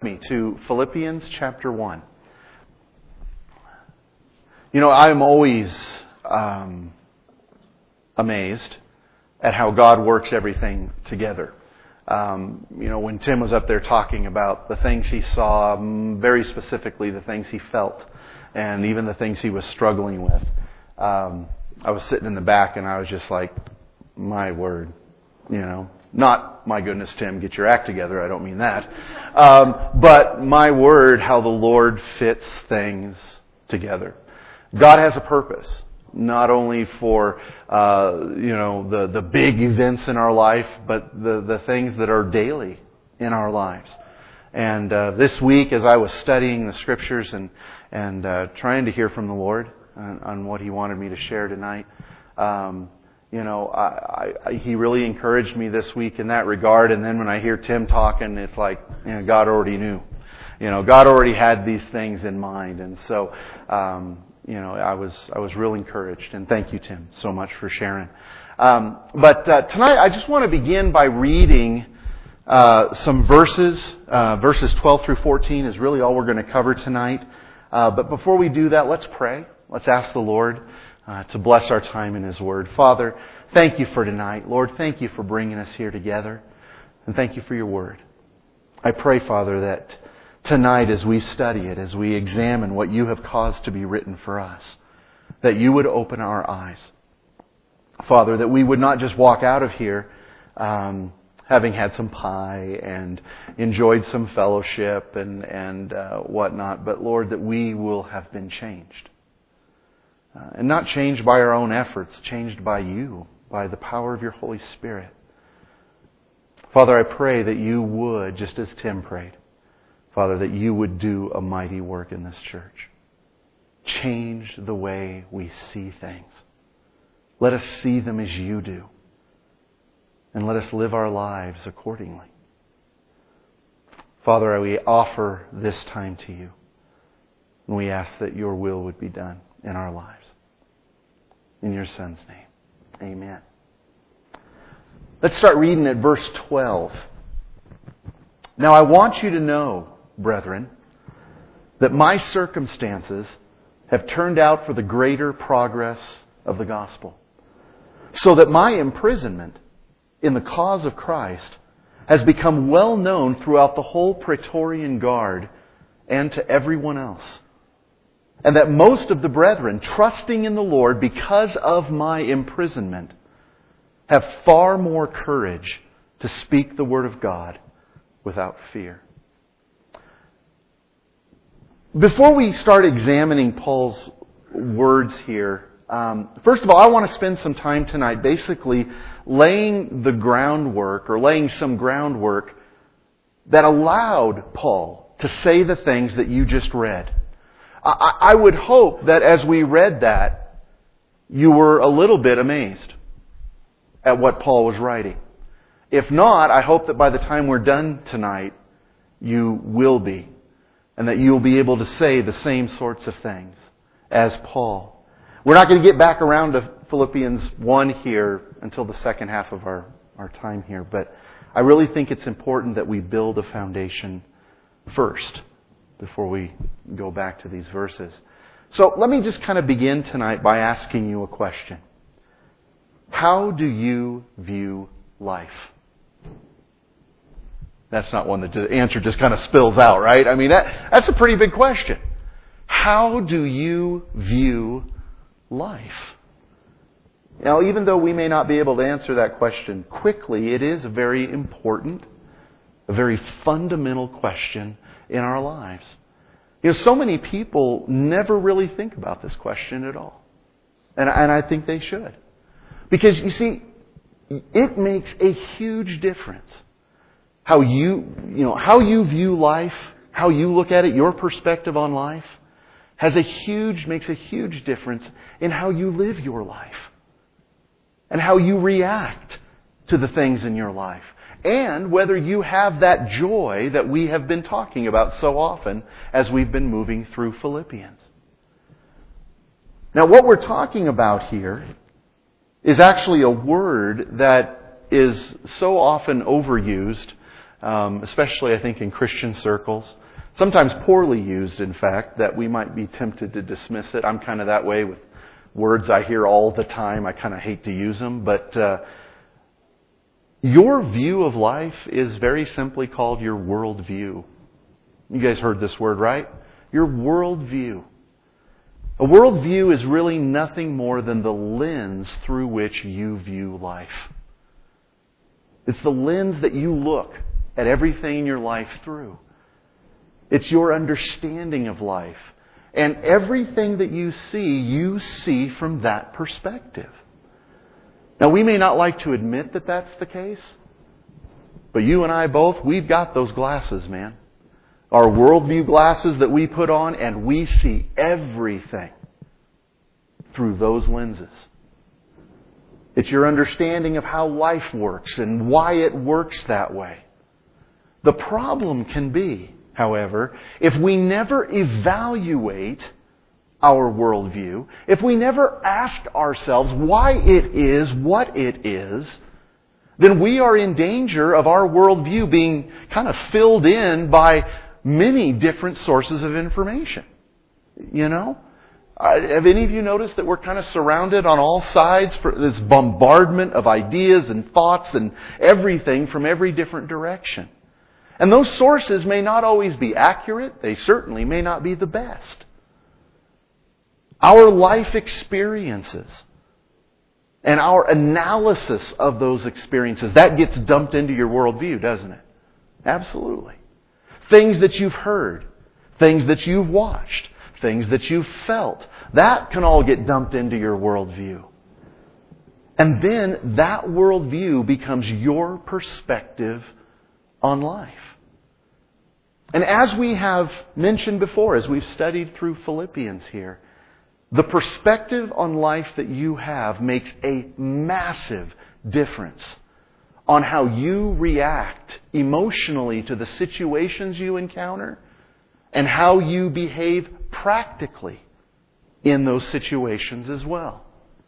me to Philippians chapter 1. You know, I'm always amazed at how God works everything together. When Tim was up there talking about the things he saw, very specifically the things he felt, and even the things he was struggling with, I was sitting in the back and I was just like, my word, not my goodness, Tim, get your act together. I don't mean that. But my word, how the Lord fits things together. God has a purpose, not only for, the big events in our life, but the things that are daily in our lives. And this week, as I was studying the Scriptures and trying to hear from the Lord on what He wanted me to share tonight, He really encouraged me this week in that regard. And then when I hear Tim talking, it's like, God already knew. God already had these things in mind. And so, I was real encouraged. And thank you, Tim, so much for sharing. But tonight, I just want to begin by reading some verses. Verses 12 through 14 is really all we're going to cover tonight. But before we do that, let's pray. Let's ask the Lord to bless our time in His Word. Father, thank you for tonight. Lord, thank you for bringing us here together. And thank you for your Word. I pray, Father, that tonight as we study it, as we examine what you have caused to be written for us, that you would open our eyes. Father, that we would not just walk out of here having had some pie and enjoyed some fellowship and whatnot, but Lord, that we will have been changed. And not changed by our own efforts, changed by you, by the power of your Holy Spirit. Father, I pray that you would, just as Tim prayed, Father, that you would do a mighty work in this church. Change the way we see things. Let us see them as you do. And let us live our lives accordingly. Father, we offer this time to you. And we ask that your will would be done in our lives. In your Son's name. Amen. Let's start reading at verse 12. Now I want you to know, brethren, that my circumstances have turned out for the greater progress of the gospel, so that my imprisonment in the cause of Christ has become well known throughout the whole Praetorian Guard and to everyone else. And that most of the brethren, trusting in the Lord because of my imprisonment, have far more courage to speak the word of God without fear. Before we start examining Paul's words here, first of all, I want to spend some time tonight basically laying the groundwork or laying some groundwork that allowed Paul to say the things that you just read. I would hope that as we read that, you were a little bit amazed at what Paul was writing. If not, I hope that by the time we're done tonight, you will be. And that you'll be able to say the same sorts of things as Paul. We're not going to get back around to Philippians 1 here until the second half of our time here. But I really think it's important that we build a foundation first before we go back to these verses. So let me just kind of begin tonight by asking you a question. How do you view life? That's not one that the answer just kind of spills out, right? I mean, that's a pretty big question. How do you view life? Now, even though we may not be able to answer that question quickly, it is a very important, a very fundamental question in our lives. So many people never really think about this question at all. And I think they should. Because, you see, it makes a huge difference. How you view life, how you look at it, your perspective on life, makes a huge difference in how you live your life. And how you react to the things in your life. And whether you have that joy that we have been talking about so often as we've been moving through Philippians. Now, what we're talking about here is actually a word that is so often overused especially I think in Christian circles. Sometimes poorly used, in fact, that we might be tempted to dismiss it. I'm kind of that way with words I hear all the time. I kind of hate to use them. But your view of life is very simply called your worldview. You guys heard this word, right? Your worldview. A worldview is really nothing more than the lens through which you view life. It's the lens that you look at everything in your life through. It's your understanding of life. And everything that you see from that perspective. Now, we may not like to admit that that's the case, but you and I both, we've got those glasses, man. Our worldview glasses that we put on, and we see everything through those lenses. It's your understanding of how life works and why it works that way. The problem can be, however, if we never evaluate our worldview, if we never ask ourselves why it is what it is, then we are in danger of our worldview being kind of filled in by many different sources of information. You know? Have any of you noticed that we're kind of surrounded on all sides for this bombardment of ideas and thoughts and everything from every different direction? And those sources may not always be accurate. They certainly may not be the best. Our life experiences and our analysis of those experiences, that gets dumped into your worldview, doesn't it? Absolutely. Things that you've heard, things that you've watched, things that you've felt, that can all get dumped into your worldview. And then that worldview becomes your perspective on life. And as we have mentioned before, as we've studied through Philippians here, the perspective on life that you have makes a massive difference on how you react emotionally to the situations you encounter and how you behave practically in those situations as well.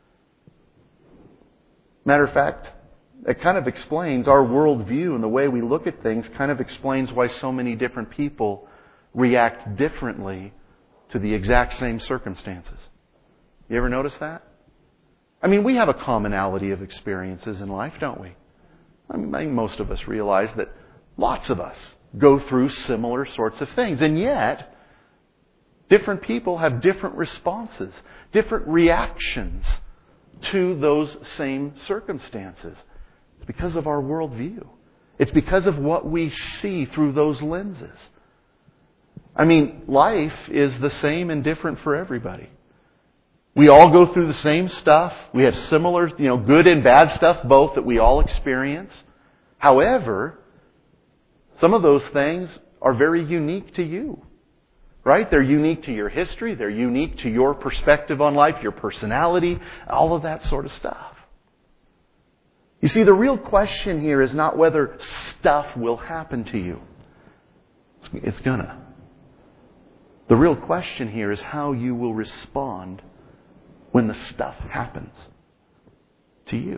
Matter of fact, it kind of explains our worldview and the way we look at things, kind of explains why so many different people react differently to the exact same circumstances. You ever notice that? I mean, we have a commonality of experiences in life, don't we? I think most of us realize that lots of us go through similar sorts of things. And yet, different people have different responses, different reactions to those same circumstances. It's because of our worldview. It's because of what we see through those lenses. I mean, life is the same and different for everybody. We all go through the same stuff. We have similar, good and bad stuff both that we all experience. However, some of those things are very unique to you. Right? They're unique to your history. They're unique to your perspective on life, your personality, all of that sort of stuff. You see, the real question here is not whether stuff will happen to you. It's gonna. The real question here is how you will respond when the stuff happens to you.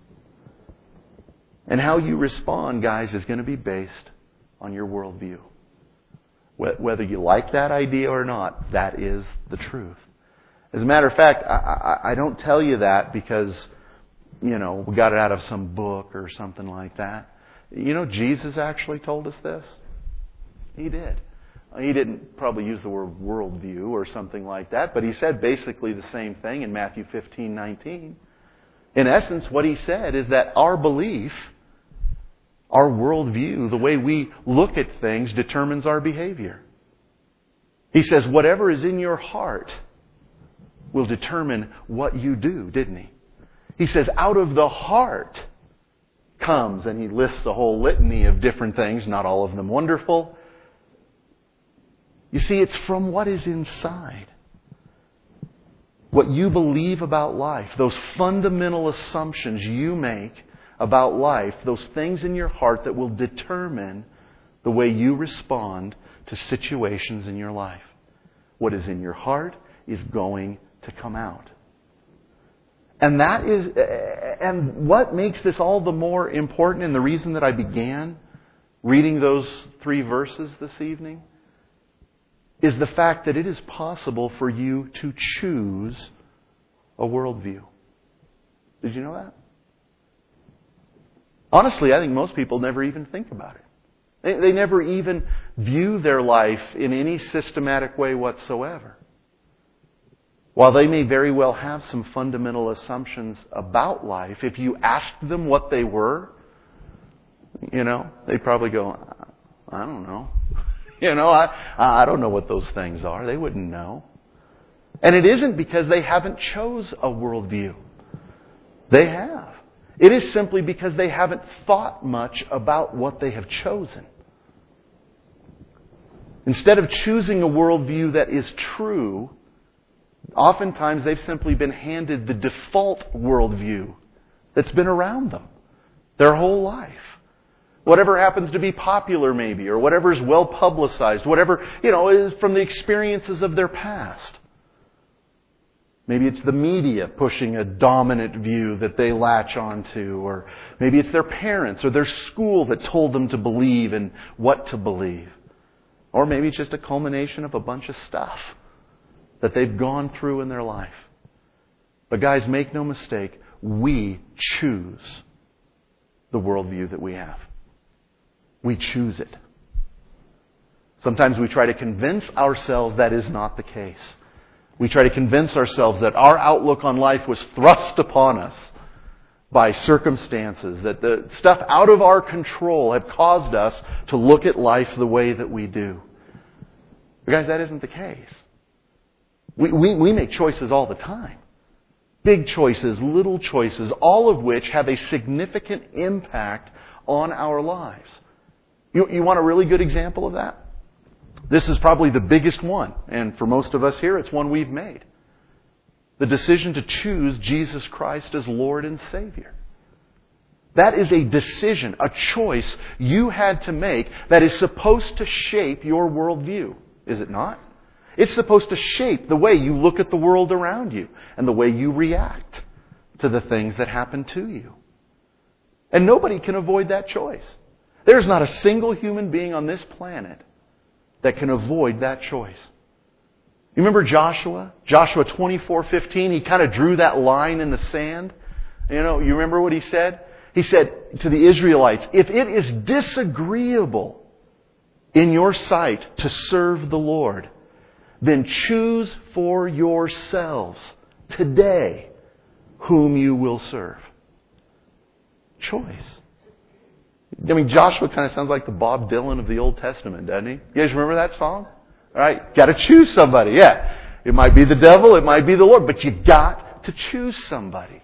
And how you respond, guys, is going to be based on your worldview. Whether you like that idea or not, that is the truth. As a matter of fact, I don't tell you that because, we got it out of some book or something like that. Jesus actually told us this. He did. He didn't probably use the word worldview or something like that, but he said basically the same thing in Matthew 15:19. In essence, what he said is that our belief, our worldview, the way we look at things determines our behavior. He says whatever is in your heart will determine what you do, didn't he? He says out of the heart comes, and he lists a whole litany of different things, not all of them wonderful. You see, it's from what is inside. What you believe about life, those fundamental assumptions you make about life, those things in your heart that will determine the way you respond to situations in your life. What is in your heart is going to come out. And and what makes this all the more important, and the reason that I began reading those 3 verses this evening is the fact that it is possible for you to choose a worldview. Did you know that? Honestly, I think most people never even think about it. They never even view their life in any systematic way whatsoever. While they may very well have some fundamental assumptions about life, if you asked them what they were, they'd probably go, I don't know. I don't know what those things are. They wouldn't know. And it isn't because they haven't chose a worldview. They have. It is simply because they haven't thought much about what they have chosen. Instead of choosing a worldview that is true, oftentimes they've simply been handed the default worldview that's been around them their whole life. Whatever happens to be popular maybe, or whatever is well publicized, whatever, is from the experiences of their past. Maybe it's the media pushing a dominant view that they latch onto, or maybe it's their parents or their school that told them to believe in what to believe. Or maybe it's just a culmination of a bunch of stuff that they've gone through in their life. But guys, make no mistake, we choose the worldview that we have. We choose it. Sometimes we try to convince ourselves that is not the case. We try to convince ourselves that our outlook on life was thrust upon us by circumstances, that the stuff out of our control have caused us to look at life the way that we do. But guys, that isn't the case. We make choices all the time. Big choices, little choices, all of which have a significant impact on our lives. You want a really good example of that? This is probably the biggest one, and for most of us here, it's one we've made. The decision to choose Jesus Christ as Lord and Savior. That is a decision, a choice you had to make that is supposed to shape your worldview, is it not? It's supposed to shape the way you look at the world around you and the way you react to the things that happen to you. And nobody can avoid that choice. There's not a single human being on this planet that can avoid that choice. You remember Joshua? Joshua 24:15, he kind of drew that line in the sand. You remember what he said? He said to the Israelites, if it is disagreeable in your sight to serve the Lord, then choose for yourselves today whom you will serve. Choice. Joshua kind of sounds like the Bob Dylan of the Old Testament, doesn't he? You guys remember that song? All right, got to choose somebody. Yeah, it might be the devil, it might be the Lord, but you got to choose somebody.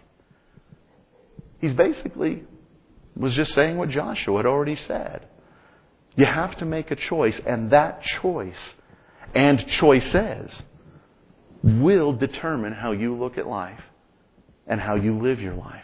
He's basically was just saying what Joshua had already said. You have to make a choice, and that choice and choices will determine how you look at life and how you live your life.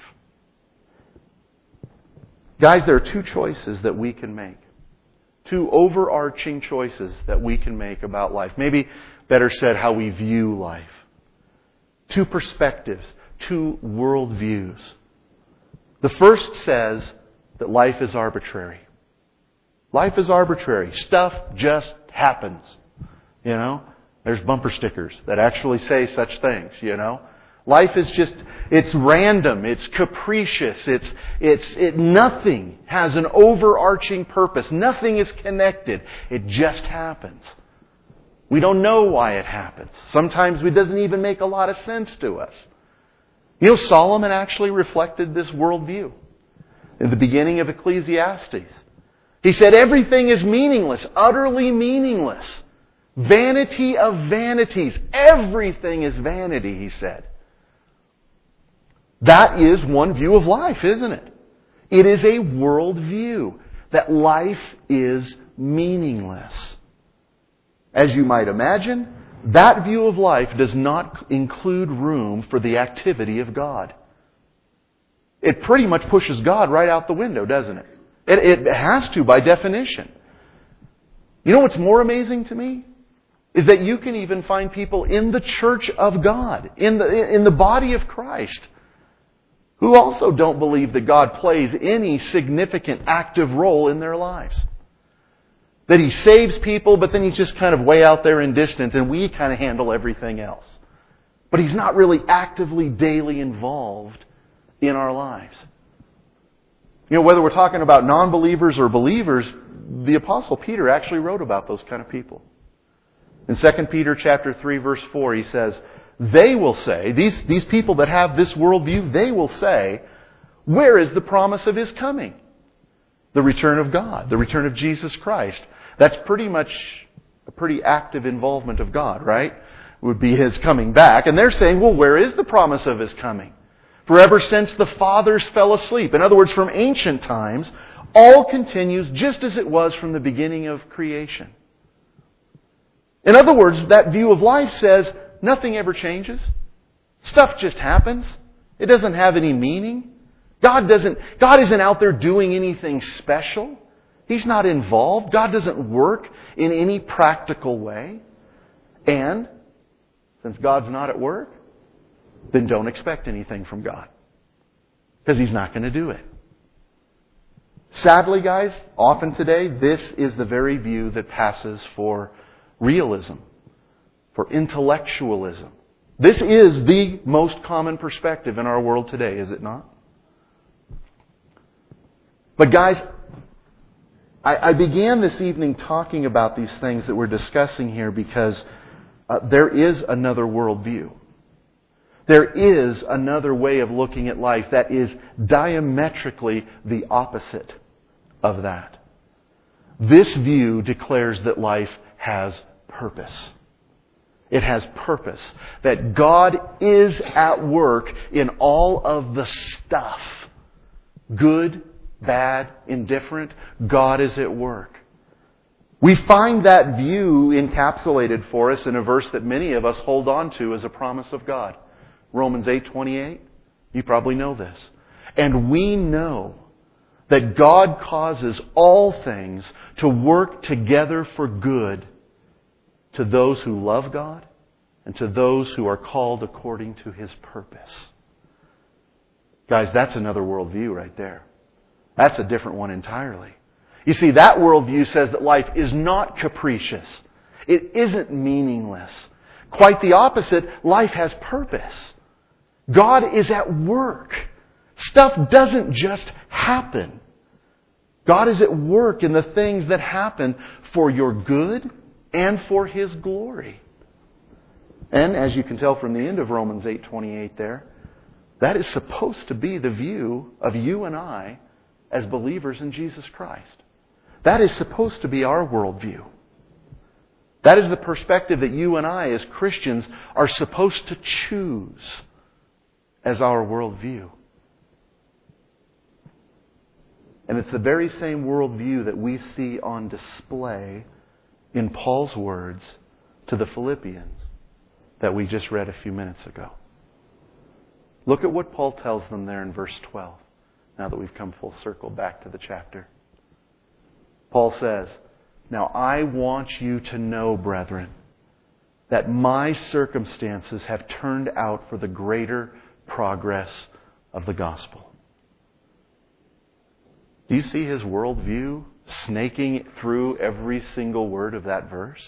Guys, there are 2 choices that we can make. 2 overarching choices that we can make about life. Maybe better said, how we view life. 2 perspectives, 2 worldviews. The first says that life is arbitrary. Life is arbitrary. Stuff just happens. There's bumper stickers that actually say such things, Life is just, it's random, it's capricious, nothing has an overarching purpose. Nothing is connected. It just happens. We don't know why it happens. Sometimes it doesn't even make a lot of sense to us. Solomon actually reflected this worldview in the beginning of Ecclesiastes. He said, everything is meaningless, utterly meaningless. Vanity of vanities. Everything is vanity, he said. That is one view of life, isn't it? It is a worldview that life is meaningless. As you might imagine, that view of life does not include room for the activity of God. It pretty much pushes God right out the window, doesn't it? It has to by definition. You know what's more amazing to me? Is that you can even find people in the church of God, in the body of Christ, who also don't believe that God plays any significant active role in their lives. That He saves people, but then He's just kind of way out there in distance, and we kind of handle everything else. But He's not really actively, daily involved in our lives. Whether we're talking about non-believers or believers, the Apostle Peter actually wrote about those kind of people. In 2 Peter chapter 3, verse 4, he says, they will say, these people that have this worldview, they will say, where is the promise of His coming? The return of God, the return of Jesus Christ. That's pretty much a pretty active involvement of God, right? Would be His coming back. And they're saying, well, where is the promise of His coming? For ever since the fathers fell asleep, in other words, from ancient times, all continues just as it was from the beginning of creation. In other words, that view of life says nothing ever changes. Stuff just happens. It doesn't have any meaning. God isn't out there doing anything special. He's not involved. God doesn't work in any practical way. And since God's not at work, then don't expect anything from God. Because He's not going to do it. Sadly, guys, often today, this is the very view that passes for realism, for intellectualism. This is the most common perspective in our world today, is it not? But guys, I began this evening talking about these things that we're discussing here because there is another worldview. There is another way of looking at life that is diametrically the opposite of that. This view declares that life has purpose. It has purpose. That God is at work in all of the stuff. Good, bad, indifferent. God is at work. We find that view encapsulated for us in a verse that many of us hold on to as a promise of God. Romans 8:28. You probably know this. And we know that God causes all things to work together for good to those who love God and to those who are called according to His purpose. Guys, that's another worldview right there. That's a different one entirely. You see, that worldview says that life is not capricious. It isn't meaningless. Quite the opposite, life has purpose. God is at work. Stuff doesn't just happen. God is at work in the things that happen for your good and for His glory. And as you can tell from the end of Romans 8:28 there, that is supposed to be the view of you and I as believers in Jesus Christ. That is supposed to be our worldview. That is the perspective that you and I as Christians are supposed to choose as our worldview. And it's the very same worldview that we see on display in Paul's words to the Philippians that we just read a few minutes ago. Look at what Paul tells them there in verse 12, now that we've come full circle back to the chapter. Paul says, "Now I want you to know, brethren, that my circumstances have turned out for the greater progress of the gospel." Do you see his worldview snaking through every single word of that verse?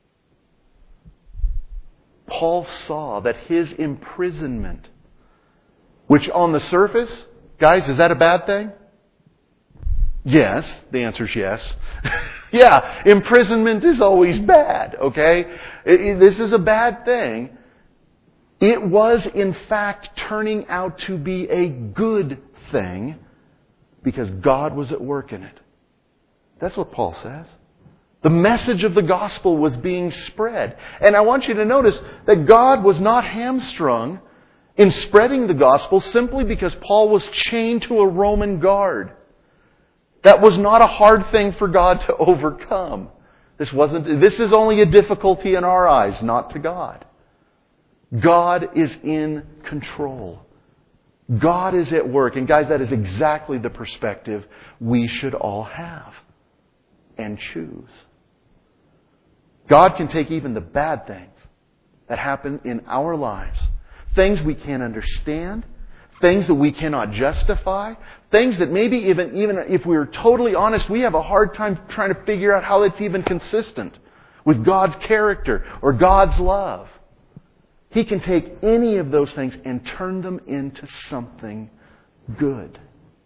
Paul saw that his imprisonment, which on the surface, guys, is that a bad thing? Yes. The answer is yes. Yeah, imprisonment is always bad, okay? This is a bad thing. It was, in fact, turning out to be a good thing because God was at work in it. That's what Paul says. The message of the gospel was being spread. And I want you to notice that God was not hamstrung in spreading the gospel simply because Paul was chained to a Roman guard. That was not a hard thing for God to overcome. This is only a difficulty in our eyes, not to God. God is in control. God is at work. And guys, that is exactly the perspective we should all have and choose. God can take even the bad things that happen in our lives, things we can't understand, things that we cannot justify, things that maybe even if we were totally honest, we have a hard time trying to figure out how it's even consistent with God's character or God's love. He can take any of those things and turn them into something good.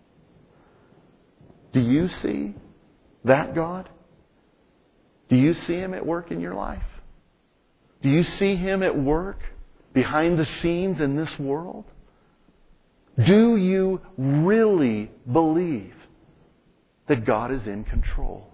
Do you see that God? Do you see Him at work in your life? Do you see Him at work behind the scenes in this world? Do you really believe that God is in control?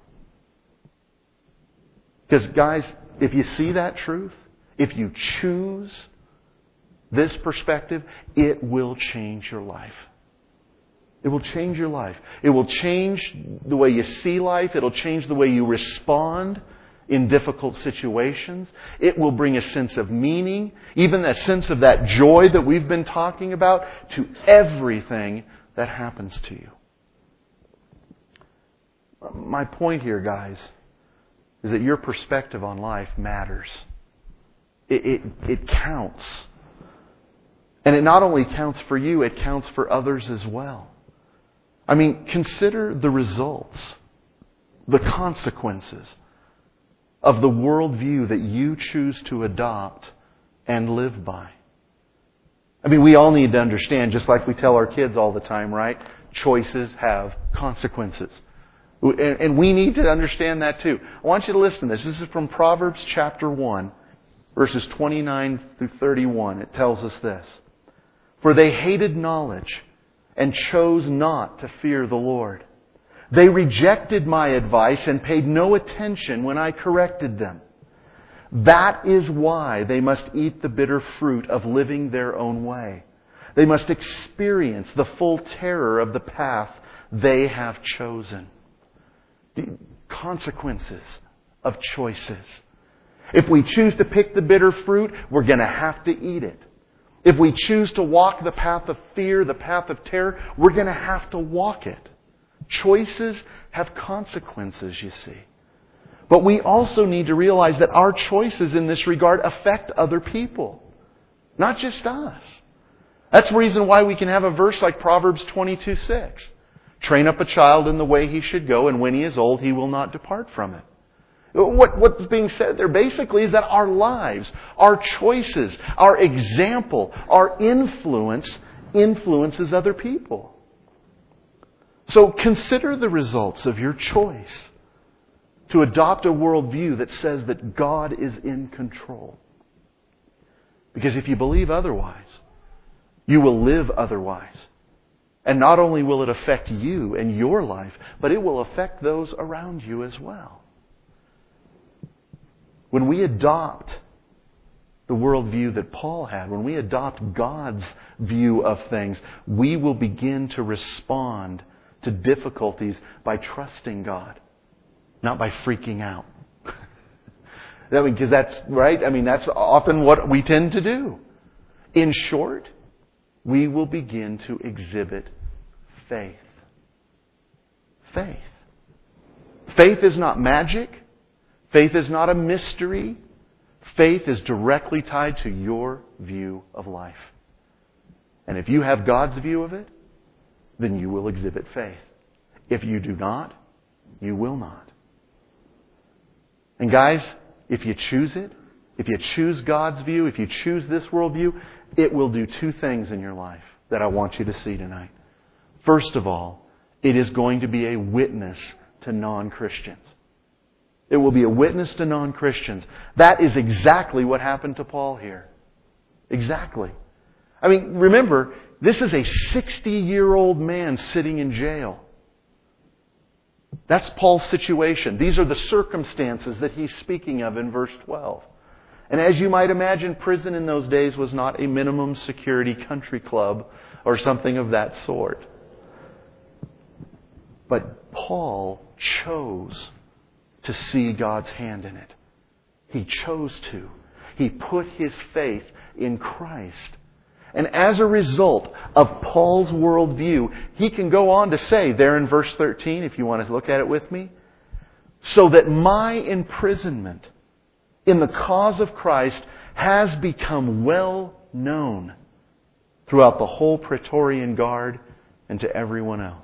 Because guys, if you see that truth, if you choose this perspective, it will change your life. It will change your life. It will change the way you see life. It'll change the way you respond in difficult situations. It will bring a sense of meaning, even a sense of that joy that we've been talking about, to everything that happens to you. My point here, guys, is that your perspective on life matters. It counts. And it not only counts for you, it counts for others as well. I mean, consider the results, the consequences of the worldview that you choose to adopt and live by. I mean, we all need to understand, just like we tell our kids all the time, right? Choices have consequences. And we need to understand that too. I want you to listen to this. This is from Proverbs chapter 1, verses 29 through 31. It tells us this. For they hated knowledge and chose not to fear the Lord. They rejected my advice and paid no attention when I corrected them. That is why they must eat the bitter fruit of living their own way. They must experience the full terror of the path they have chosen. The consequences of choices. If we choose to pick the bitter fruit, we're going to have to eat it. If we choose to walk the path of fear, the path of terror, we're going to have to walk it. Choices have consequences, you see. But we also need to realize that our choices in this regard affect other people, not just us. That's the reason why we can have a verse like Proverbs 22:6. Train up a child in the way he should go, and when he is old, he will not depart from it. What's being said there basically is that our lives, our choices, our example, our influences other people. So consider the results of your choice to adopt a worldview that says that God is in control. Because if you believe otherwise, you will live otherwise. And not only will it affect you and your life, but it will affect those around you as well. When we adopt the worldview that Paul had, when we adopt God's view of things, we will begin to respond to difficulties by trusting God, not by freaking out. Because that's right. I mean, that's often what we tend to do. In short, we will begin to exhibit faith. Faith. Faith is not magic. Faith is not a mystery. Faith is directly tied to your view of life. And if you have God's view of it, then you will exhibit faith. If you do not, you will not. And guys, if you choose it, if you choose God's view, if you choose this worldview, it will do two things in your life that I want you to see tonight. First of all, it is going to be a witness to non-Christians. It will be a witness to non-Christians. That is exactly what happened to Paul here. Exactly. I mean, remember, this is a 60-year-old man sitting in jail. That's Paul's situation. These are the circumstances that he's speaking of in verse 12. And as you might imagine, prison in those days was not a minimum security country club or something of that sort. But Paul chose to see God's hand in it. He chose to. He put his faith in Christ. And as a result of Paul's worldview, he can go on to say there in verse 13, if you want to look at it with me, so that my imprisonment in the cause of Christ has become well known throughout the whole Praetorian Guard and to everyone else.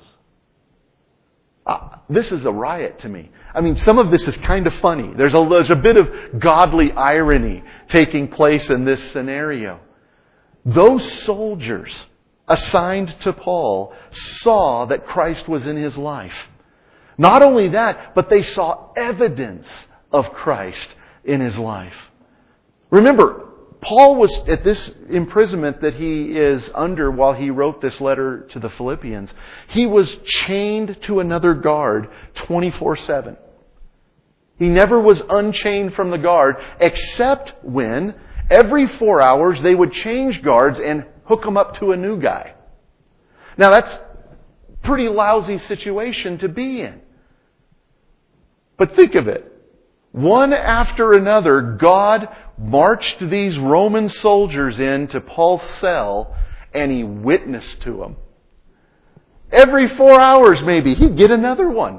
This is a riot to me. I mean, some of this is kind of funny. There's a bit of godly irony taking place in this scenario. Those soldiers assigned to Paul saw that Christ was in his life. Not only that, but they saw evidence of Christ in his life. Remember, Paul was at this imprisonment that he is under while he wrote this letter to the Philippians. He was chained to another guard 24/7. He never was unchained from the guard except when every 4 hours they would change guards and hook him up to a new guy. Now that's a pretty lousy situation to be in. But think of it. One after another, God marched these Roman soldiers into Paul's cell and he witnessed to them. Every 4 hours maybe, he'd get another one.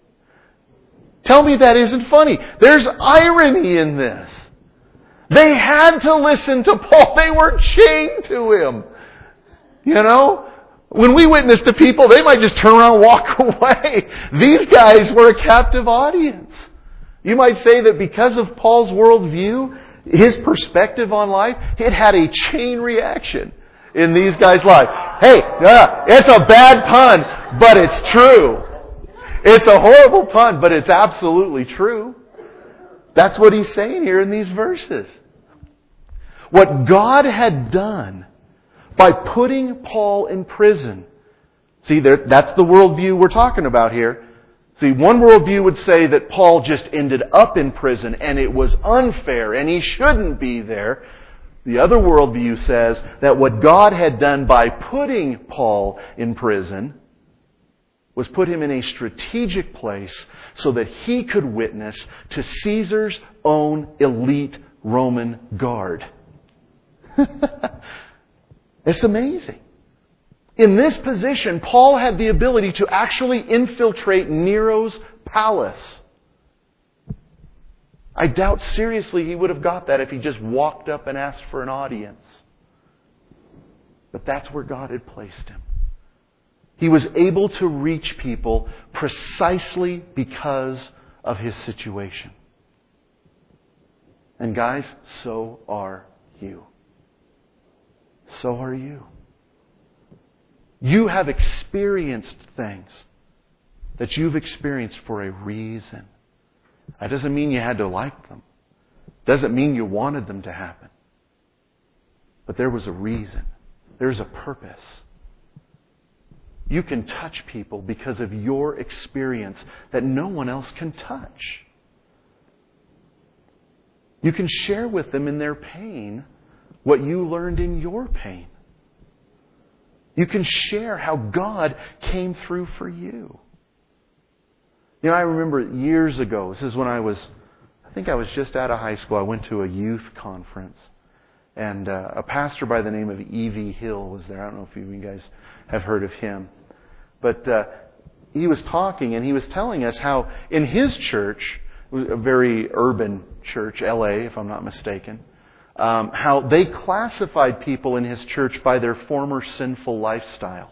Tell me that isn't funny. There's irony in this. They had to listen to Paul. They were chained to him. You know? When we witness to people, they might just turn around and walk away. These guys were a captive audience. You might say that because of Paul's worldview, his perspective on life, it had a chain reaction in these guys' life. Hey, it's a bad pun, but it's true. It's a horrible pun, but it's absolutely true. That's what he's saying here in these verses. What God had done by putting Paul in prison. See, that's the worldview we're talking about here. See, one worldview would say that Paul just ended up in prison and it was unfair and he shouldn't be there. The other worldview says that what God had done by putting Paul in prison was put him in a strategic place so that he could witness to Caesar's own elite Roman guard. It's amazing. In this position, Paul had the ability to actually infiltrate Nero's palace. I doubt seriously he would have got that if he just walked up and asked for an audience. But that's where God had placed him. He was able to reach people precisely because of his situation. And guys, so are you. So are you. You have experienced things that you've experienced for a reason. That doesn't mean you had to like them. Doesn't mean you wanted them to happen. But there was a reason. There's a purpose. You can touch people because of your experience that no one else can touch. You can share with them in their pain what you learned in your pain. You can share how God came through for you. You know, I remember years ago, this is when I think I was just out of high school, I went to a youth conference. And a pastor by the name of E.V. Hill was there. I don't know if you guys have heard of him. But he was talking and he was telling us how in his church, a very urban church, L.A., if I'm not mistaken, how they classified people in his church by their former sinful lifestyle.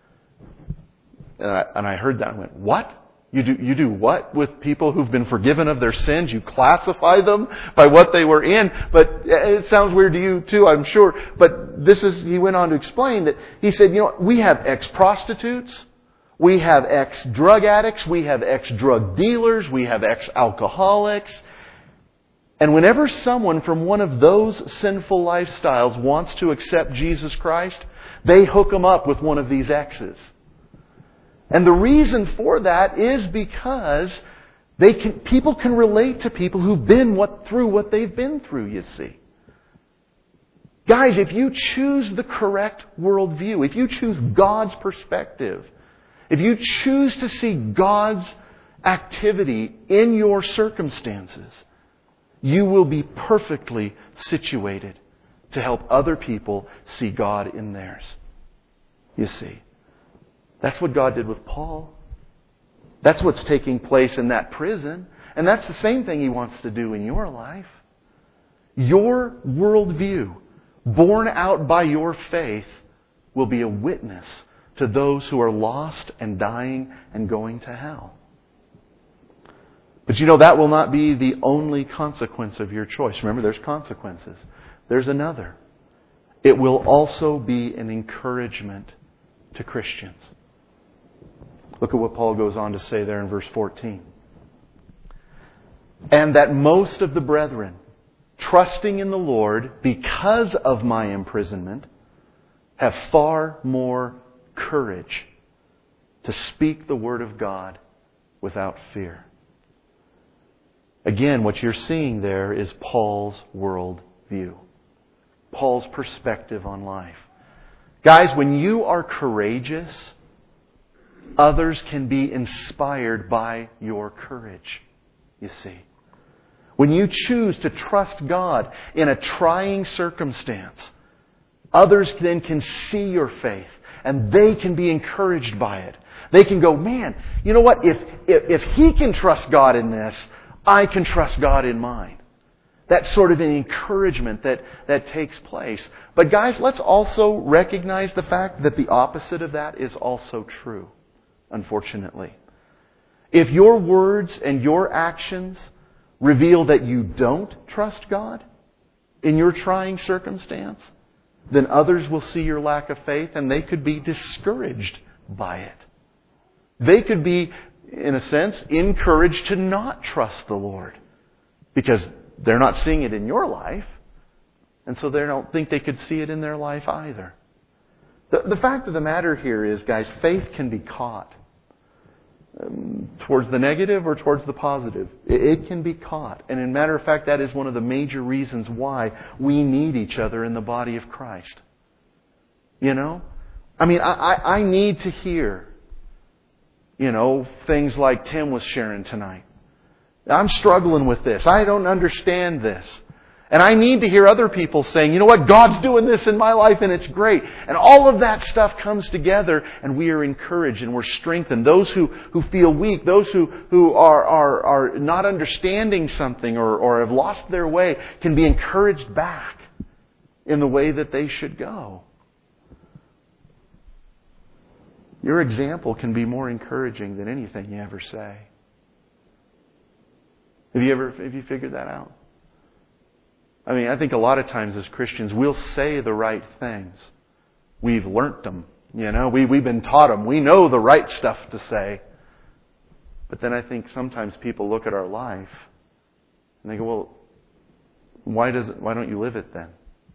And I heard that and went, what? You do what with people who've been forgiven of their sins? You classify them by what they were in? But it sounds weird to you too, I'm sure. But he went on to explain that he said, you know, we have ex-prostitutes, we have ex-drug addicts, we have ex-drug dealers, we have ex-alcoholics. And whenever someone from one of those sinful lifestyles wants to accept Jesus Christ, they hook them up with one of these exes. And the reason for that is because people can relate to people who've been through what they've been through, you see. Guys, if you choose the correct worldview, if you choose God's perspective, if you choose to see God's activity in your circumstances, you will be perfectly situated to help other people see God in theirs. You see. That's what God did with Paul. That's what's taking place in that prison. And that's the same thing He wants to do in your life. Your worldview, born out by your faith, will be a witness to those who are lost and dying and going to hell. But that will not be the only consequence of your choice. Remember, there's consequences. There's another. It will also be an encouragement to Christians. Look at what Paul goes on to say there in verse 14. And that most of the brethren, trusting in the Lord because of my imprisonment, have far more courage to speak the word of God without fear. Again, what you're seeing there is Paul's world view. Paul's perspective on life. Guys, when you are courageous, others can be inspired by your courage, you see. When you choose to trust God in a trying circumstance, others then can see your faith and they can be encouraged by it. They can go, man, you know what? If he can trust God in this, I can trust God in mine. That's sort of an encouragement that takes place. But guys, let's also recognize the fact that the opposite of that is also true, unfortunately. If your words and your actions reveal that you don't trust God in your trying circumstance, then others will see your lack of faith and they could be discouraged by it. They could be, in a sense, encouraged to not trust the Lord because they're not seeing it in your life, and so they don't think they could see it in their life either. The fact of the matter here is, guys, faith can be caught towards the negative or towards the positive. It can be caught. And in matter of fact, that is one of the major reasons why we need each other in the body of Christ. I need to hear, things like Tim was sharing tonight. I'm struggling with this. I don't understand this. And I need to hear other people saying, you know what, God's doing this in my life and it's great. And all of that stuff comes together and we are encouraged and we're strengthened. Those who feel weak, those who are not understanding something or have lost their way can be encouraged back in the way that they should go. Your example can be more encouraging than anything you ever say. Have you figured that out? I think a lot of times as Christians, we'll say the right things. We've learnt them. We've been taught them. We know the right stuff to say. But then I think sometimes people look at our life and they go, well, why don't you live it then?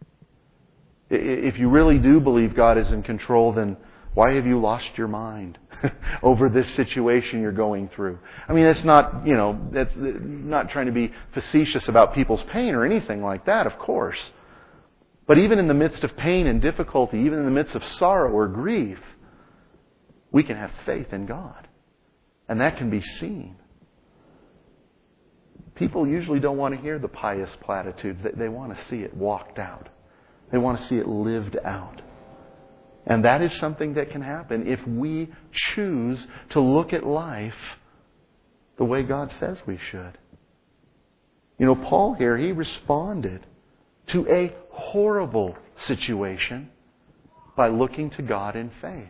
If you really do believe God is in control, then why have you lost your mind over this situation you're going through? It's not, that's not trying to be facetious about people's pain or anything like that, of course. But even in the midst of pain and difficulty, even in the midst of sorrow or grief, we can have faith in God. And that can be seen. People usually don't want to hear the pious platitudes. They want to see it walked out. They want to see it lived out. And that is something that can happen if we choose to look at life the way God says we should. Paul here, he responded to a horrible situation by looking to God in faith.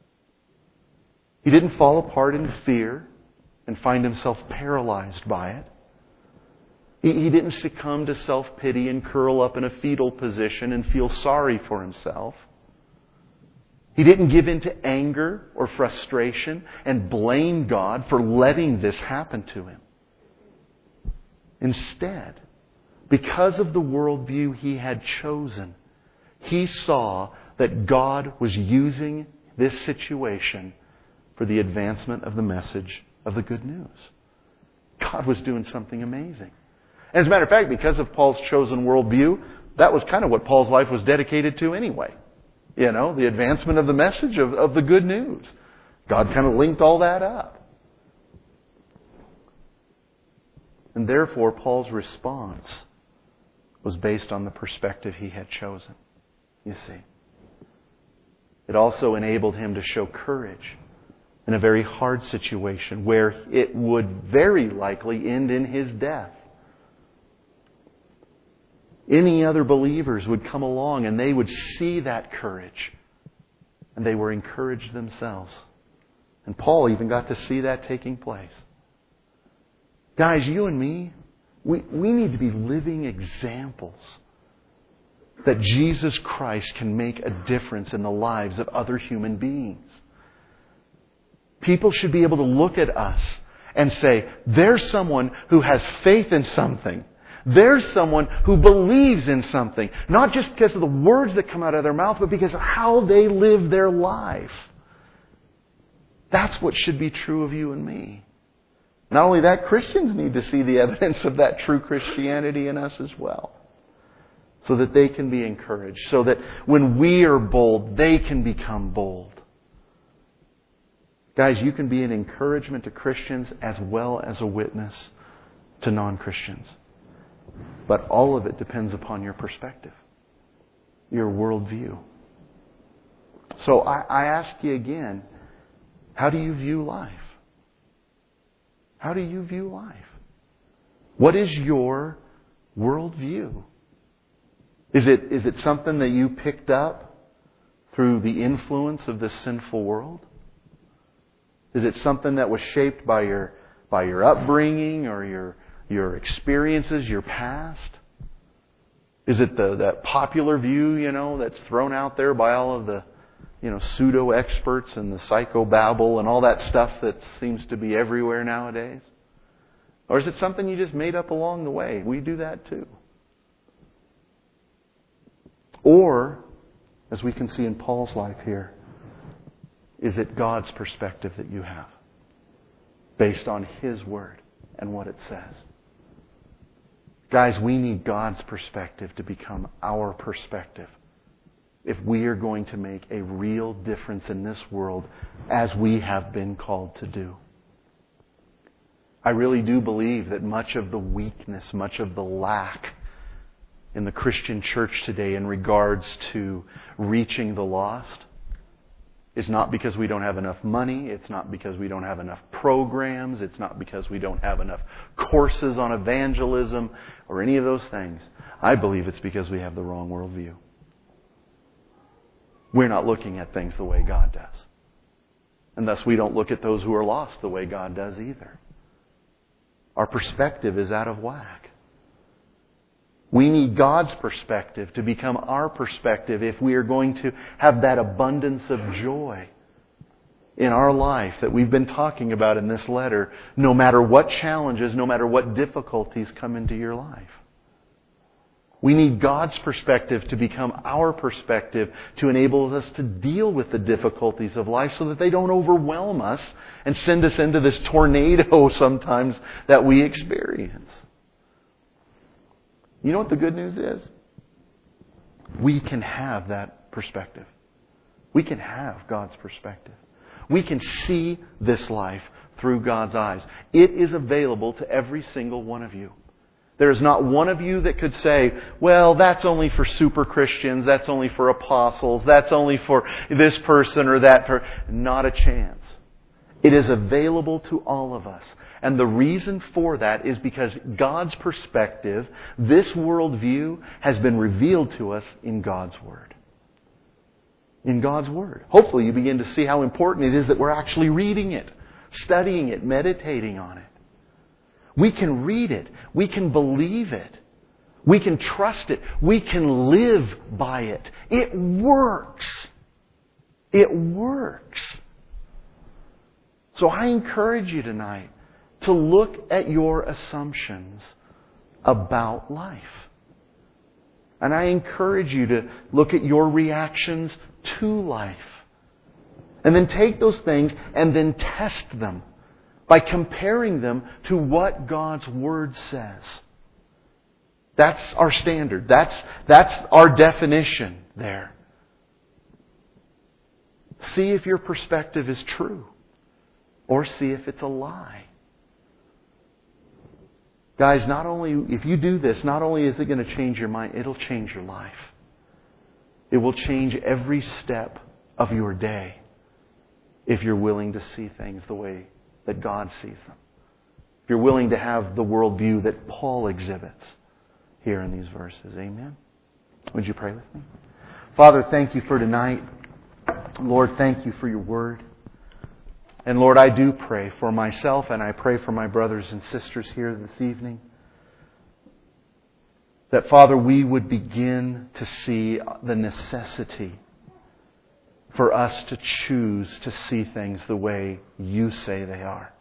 He didn't fall apart in fear and find himself paralyzed by it. He didn't succumb to self-pity and curl up in a fetal position and feel sorry for himself. He didn't give in to anger or frustration and blame God for letting this happen to him. Instead, because of the worldview he had chosen, he saw that God was using this situation for the advancement of the message of the good news. God was doing something amazing. As a matter of fact, because of Paul's chosen worldview, that was kind of what Paul's life was dedicated to anyway. The advancement of the message of the good news. God kind of linked all that up. And therefore, Paul's response was based on the perspective he had chosen. You see. It also enabled him to show courage in a very hard situation where it would very likely end in his death. Any other believers would come along and they would see that courage and they were encouraged themselves. And Paul even got to see that taking place. Guys, you and me, we need to be living examples that Jesus Christ can make a difference in the lives of other human beings. People should be able to look at us and say, there's someone who has faith in something. There's someone who believes in something. Not just because of the words that come out of their mouth, but because of how they live their life. That's what should be true of you and me. Not only that, Christians need to see the evidence of that true Christianity in us as well. So that they can be encouraged. So that when we are bold, they can become bold. Guys, you can be an encouragement to Christians as well as a witness to non-Christians. But all of it depends upon your perspective, your worldview. So I ask you again, how do you view life? How do you view life? What is your worldview? Is it something that you picked up through the influence of this sinful world? Is it something that was shaped by your upbringing or your experiences, your past? Is it that popular view, that's thrown out there by all of the, pseudo experts and the psychobabble and all that stuff that seems to be everywhere nowadays? Or is it something you just made up along the way? We do that too. Or, as we can see in Paul's life here, is it God's perspective that you have based on His Word and what it says? Guys, we need God's perspective to become our perspective if we are going to make a real difference in this world as we have been called to do. I really do believe that much of the weakness, much of the lack in the Christian church today in regards to reaching the lost is not because we don't have enough money. It's not because we don't have enough programs. It's not because we don't have enough courses on evangelism or any of those things. I believe it's because we have the wrong worldview. We're not looking at things the way God does. And thus we don't look at those who are lost the way God does either. Our perspective is out of whack. We need God's perspective to become our perspective if we are going to have that abundance of joy in our life that we've been talking about in this letter, no matter what challenges, no matter what difficulties come into your life. We need God's perspective to become our perspective to enable us to deal with the difficulties of life so that they don't overwhelm us and send us into this tornado sometimes that we experience. You know what the good news is? We can have that perspective. We can have God's perspective. We can see this life through God's eyes. It is available to every single one of you. There is not one of you that could say, well, that's only for super Christians, that's only for apostles, that's only for this person or that person. Not a chance. It is available to all of us. And the reason for that is because God's perspective, this worldview, has been revealed to us in God's Word. In God's Word. Hopefully you begin to see how important it is that we're actually reading it, studying it, meditating on it. We can read it. We can believe it. We can trust it. We can live by it. It works. It works. So I encourage you tonight to look at your assumptions about life. And I encourage you to look at your reactions to life. And then take those things and then test them by comparing them to what God's Word says. That's our standard. That's our definition there. See if your perspective is true. Or see if it's a lie. Guys, not only, if you do this, not only is it going to change your mind, it'll change your life. It will change every step of your day if you're willing to see things the way that God sees them. If you're willing to have the worldview that Paul exhibits here in these verses. Amen? Would you pray with me? Father, thank you for tonight. Lord, thank you for your word. And Lord, I do pray for myself and I pray for my brothers and sisters here this evening that, Father, we would begin to see the necessity for us to choose to see things the way you say they are.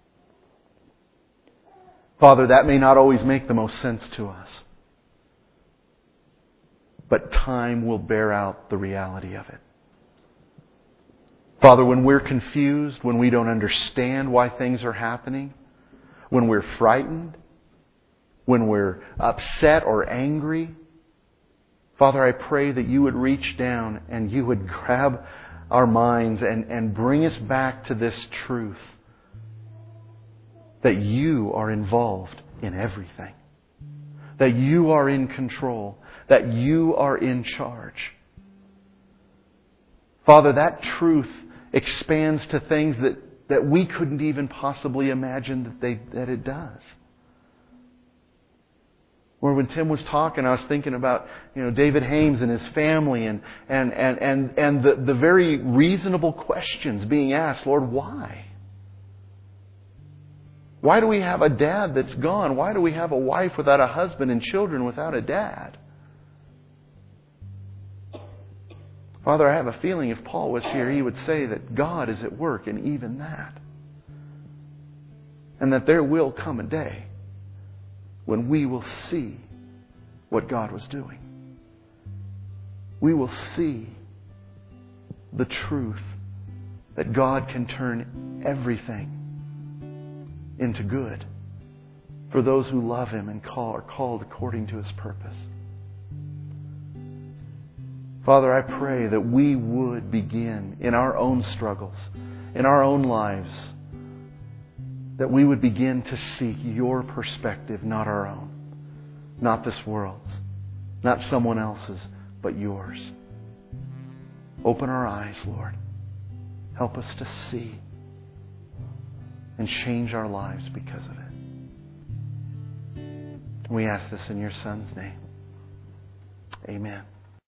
Father, that may not always make the most sense to us, but time will bear out the reality of it. Father, when we're confused, when we don't understand why things are happening, when we're frightened, when we're upset or angry, Father, I pray that you would reach down and you would grab our minds and bring us back to this truth that you are involved in everything, that you are in control, that you are in charge. Father, that truth expands to things that we couldn't even possibly imagine that it does. Or when Tim was talking, I was thinking about, David Hames and his family and the very reasonable questions being asked. Lord, why? Why do we have a dad that's gone? Why do we have a wife without a husband and children without a dad? Father, I have a feeling if Paul was here, he would say that God is at work in even that. And that there will come a day when we will see what God was doing. We will see the truth that God can turn everything into good for those who love Him and are called according to His purpose. Father, I pray that we would begin in our own struggles, in our own lives, that we would begin to seek your perspective, not our own, not this world's, not someone else's, but yours. Open our eyes, Lord. Help us to see and change our lives because of it. And we ask this in your Son's name. Amen.